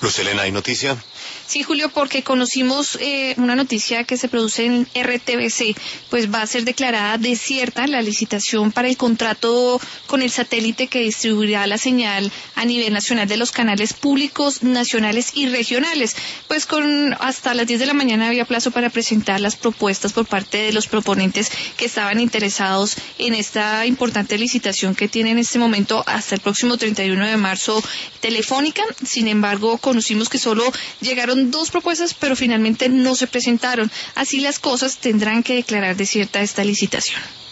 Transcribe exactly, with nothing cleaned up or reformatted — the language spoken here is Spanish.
Luz Helena, ¿hay noticia? Sí, Julio, porque conocimos eh, una noticia que se produce en R T V C, pues va a ser declarada desierta la licitación para el contrato con el satélite que distribuirá la señal a nivel nacional de los canales públicos, nacionales y regionales. Pues con hasta las diez de la mañana había plazo para presentar las propuestas por parte de los proponentes que estaban interesados en esta importante licitación que tiene en este momento hasta el próximo treinta y uno de marzo Telefónica. Sin embargo, conocimos que solo llegaron dos propuestas, pero finalmente no se presentaron. Así las cosas, tendrán que declarar desierta esta licitación.